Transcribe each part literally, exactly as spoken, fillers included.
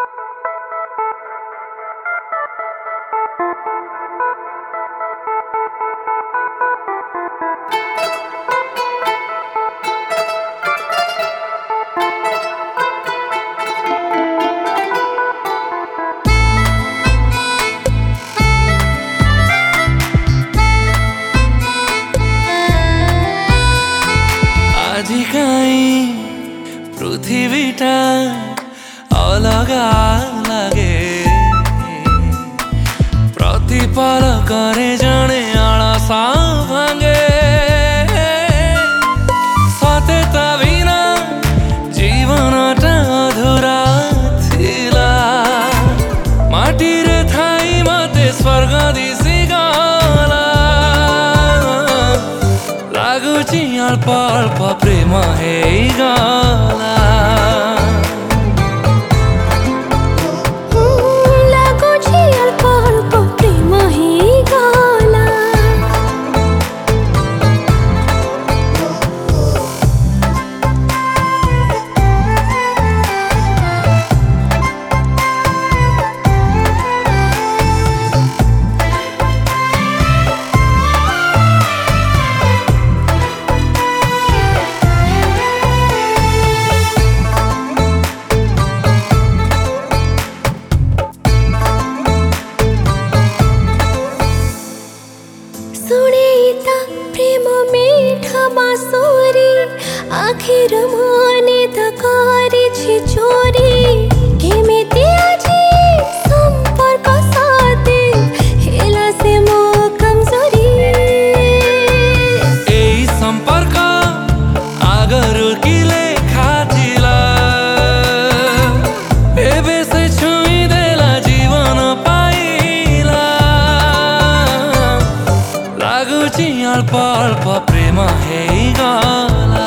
পৃথিবীটা অলগা লাগে প্রতিপলকরে জনে আলসা ভাঙে সতেতা বিনা জীবনটা অধুরা থিলা মাটিরে থাই মতে স্বর্গ দিশি গলা লাগুচি অল্প অল্প প্রেম ହେଇଗଲା प्रेम मीठा बांसुरी आखिर माने तकारी चोरी केमिति आजी संपर्क साथे हेला से मो कमजोरी এই সম্পর্ক আগরু কি লেখা ছিল এবে সে ছুঁই দেলা জীবন পাইলা লাগুচি অল্প অল্প প্রেম ହେଇଗଲା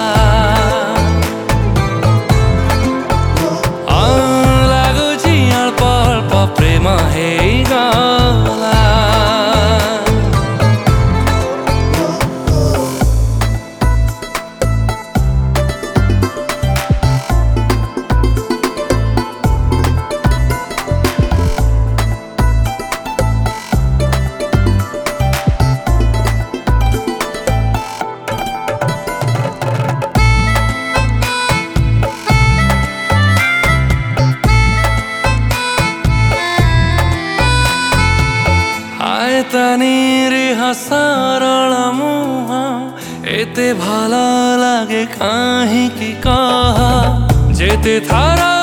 লাগুচি অল্প অল্প প্রেম ହେଇଗଲା तनीर सरल मुह एते भल लागे काहे कि कह जेते थारा